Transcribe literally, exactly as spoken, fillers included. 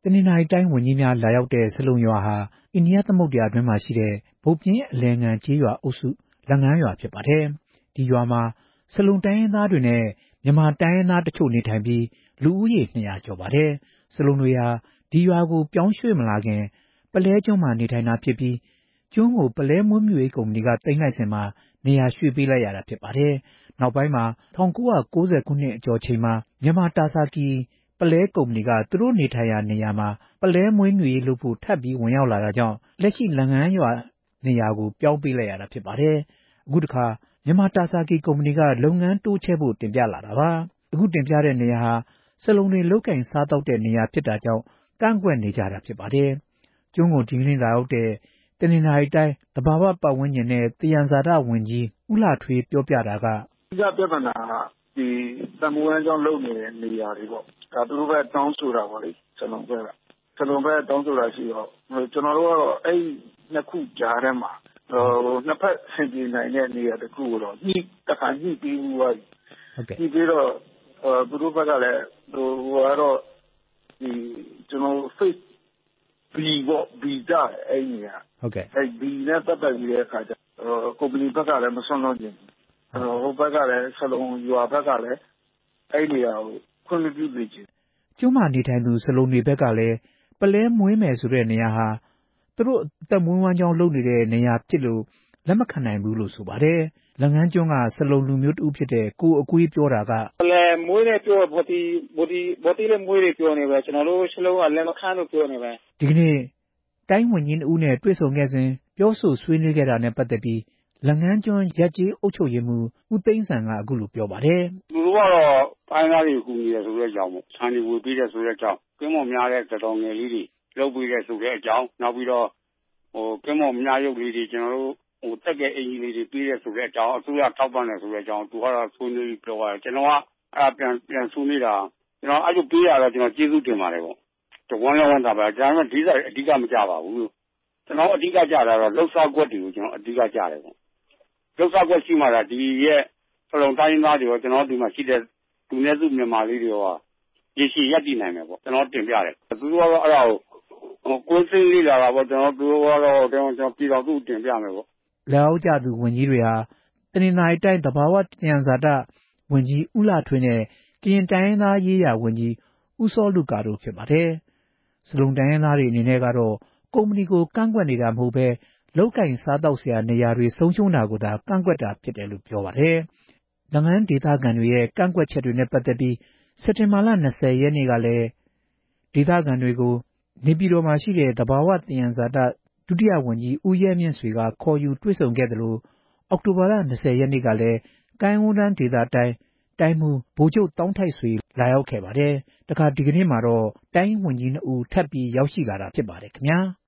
တနင်္သာရီတိုင်းဝန်ကြီးများလာရောက်တဲ့စလုံရွာဟာအိန္ဒိယသမုဒ္ဒရာအတွင်းမှာရှိတဲ့ဗုတ်ပြင်းအလယ်ငံကျေးရွာအုပ်စုလက်ငန်းရွာဖြစ်ပါတယ်။ဒီရွာမှာစလုံတိုင်းရင်းသားတွေနဲ့မြန်မာတိုင်းရင်းသားတချို့နေထိုင်ပြီးလူဦးရေနှစ်ရာကျော်ပါတယ်။စလုံတွေဟာဒီရွာကိုပြောင်းရွှေ့မလာခင်ပလဲကျွန်းမှာနေထိုင်တာဖြစ်ပြီးကျွန်းကိုပလဲမွေးမြူရေးကုမ္ပဏီကသိမ်းလိုက်စဉ်မှာနေရာရွှေ့ပေးလိုက်ရတာဖြစ်ပါတယ်။နောက်ပိုင်းမှာ၁၉၉၀ခုနှစ်အကျော်ချိန်မှာမြန်မာတာဆာကီပလဲကုမ္ပဏီကသူတို့နေထိုင်ရာနေရာမှာပလဲမွေးမြူရေးလုပ်ဖို့ထပ်ပြီးဝင်ရောက်လာတာကြောင့်လက်ရှိလက်ငန်းရွာနေရာကိုပြောင်းပေးလိုက်ရတာဖြစ်ပါတယ်။အခုတခါမြန်မာတာဆာကီကုမ္ပဏီကလုပ်ငန်းတိုးချဲ့ဖို့တင်ပြလာတာပါ။အခုတင်ပြတဲ့နေရာဟာစလုံတွေလုတ်ကင်စားတောက်တဲ့နေရာဖြစ်တာကြောင့်ကန့်ကွက်နေကြတာဖြစ်ပါတယ်။ကျွန်းကိုဒီကနေ့လာရောက်တဲ့တနင်္သာရီတိုင်းသဘာဝပတ်ဝန်းကျင်နဲ့သယံဇာတဝန်ကြီးဦးလှထွေးပြောပြတာကဒီကပြဿနာကဒီတမူဝမ်းကြောင့်လုပ်နေတဲ့နေရာတွေပေါ့ဒါသူတို့ပဲတောင်းဆိုတာပေါ့လေစလုံဘက်ကစလုံဘက်တောင်းဆိုတာရှိတော့ကျွန်တော်တို့ကတော့အဲ့နှစ်ခုကြားထဲမှာဟိုနှစ်ဖက်ဆင်ပြေနိုင်တဲ့နေရာတစ်ခုကိုတော့ညှိတခါညှိပြီးဘူးပါဟုတ်ကဲ့ဒီပြီးတော့သူတို့ဘက်ကလည်းဟိုကတော့ဒီကျွန်တော် face B ပေါ့ B ကြတယ်အဲ့ဒီကဟုတ်ကဲ့အဲ့ B နဲ့ပတ်သက်ပြီးတဲ့အခါကျကုမ္ပဏီဘက်ကလည်းမဆွမ်းလို့ခြင်းဟိုဘက်ကလည်းစလုံရွာဘက်ကလည်းအဲ့ဒီဟာကိုခွင့်မပြုသေးခြင်းကျွန်းမှာနေထိုင်သူစလုံတွေဘက်ကလည်းပလဲမွေးမယ်ဆိုတဲ့နေရာဟာသူတို့အသက်မွေးဝမ်းကြောင်းလုပ်နေတဲ့နေရာဖြစ်လို့လက်မခံနိုင်ဘူးလို့ဆိုပါတယ်။လက်ငန်းကျွန်းကစလုံလူမျိုးတူဖြစ်တဲ့ကိုအကွေးပြောတာကပလဲမွေးတယ်ပြောဘော်တီဘော်တီဘော်တီလည်းမွေးတယ်ပြောနေပဲကျွန်တော်တို့စလုံကလက်မခံလို့ပြောနေပဲဒီကနေ့တိုင်းဝန်ကြီးဦးနဲ့တွေ့ဆုံခဲ့စဉ်ပြောဆိုဆွေးနွေးခဲ့တာနဲ့ပတ်သက်ပြီးလက်ငန်းကျွန်းရက်ကျေးအုပ်ချုပ်ရေးမှူးဦးသိန်းစံကအခုလိုပြောပါတယ်။သူတို့ကတော့တိုင်းသားတွေကူညီတယ်ဆိုတဲ့အကြောင်းပေါ့ဆန်တွေဝေပေးတယ်ဆိုတဲ့အကြောင်းကင်းမော်များတဲ့တော်ငယ်လေးတွေလုပ်ပေးတယ်ဆိုတဲ့အကြောင်းနောက်ပြီးတော့ဟိုကင်းမော်များရုပ်လေးတွေကျွန်တော်တို့ဟိုတက်ကဲအင်ဂျီလေးတွေပေးတယ်ဆိုတဲ့အကြောင်းအစိုးရထောက်ပံ့တယ်ဆိုတဲ့အကြောင်းသူကတော့ဆွေးနွေးပြီးပြောပါတယ်ကျွန်တော်ကအဲ့ပြန်ပြန်ဆွေးနွေးတာကျွန်တော်အဲ့လိုပေးရတော့ကျွန်တော်ကျေးဇူးတင်ပါတယ်ပေါ့တဝမ်းလည်းဝမ်းသာပါဒါပေမဲ့ဒီစားအဓိကမကြပါဘူးကျွန်တော်အဓိကကြတာတော့လှုပ်ရှားကွက်တွေကိုကျွန်တော်အဓိကကြတယ်ပေါ့လှုပ်ရှားကွက်ရှိမှသာဒီရဲ့စလုံတိုင်းသားတွေရောကျွန်တော်ဒီမှာရှိတဲ့လူနည်းစုမြန်မာလေးတွေရောရရှိရပ်တည်နိုင်မယ်ပေါ့ကျွန်တော်တင်ပြတယ်သူတို့ကတော့အဲ့ဒါကိုကိုယ်စိတ်လေးလာတာပေါ့ကျွန်တော်တို့ကတော့ကျွန်တော်ပြည်တော်သူတင်ပြမယ်ပေါ့လက်အောက်ကျသူဝန်ကြီးတွေဟာတနင်္သာရီတိုင်းသဘာဝတယံဇာတဝန်ကြီးဦးလှထွေးနဲ့ကရင်တိုင်းရင်းသားရေးရာဝန်ကြီးဦးစောလူကာတို့ဖြစ်ပါတယ်။စလုံတိုင်းရင်းသားတွေအနေနဲ့ကတော့ကုမ္ပဏီကိုကန့်ကွက်နေတာမဟုတ်ဘဲလောက်ကင်စားတောက်စရာနေရာတွေဆုံးရှုံးတာကိုသာကန့်ကွက်တာဖြစ်တယ်လို့ပြောပါတယ်။လက်ငန်းဒေသခံတွေရဲ့ကန့်ကွက်ချက်တွေနဲ့ပတ်သက်ပြီးစက်တင်ဘာလ၂၀ရက်နေ့ကလည်းဒေသခံတွေကိုနေပြည်တော်မှာရှိတဲ့သဘာဝတယံဇာတဒုတိယဝန်ကြီးဦးရဲမြင့်ဆွေကခေါ်ယူတွေ့ဆုံခဲ့တယ်လို့အောက်တိုဘာလ၂၀ရက်နေ့ကလည်းကိုင်းဝန်းတန်းဒေသတိုင်းတိုင်းမှူးဗိုလ်ချုပ်တောင်းထိုက်ဆွေလာရောက်ခဲ့ပါတယ်။တခါဒီကနေ့မှာတော့တိုင်းဝန်ကြီးနှစ်ဦးထပ်ပြီးရောက်ရှိလာတာဖြစ်ပါတယ်ခင်ဗျာ။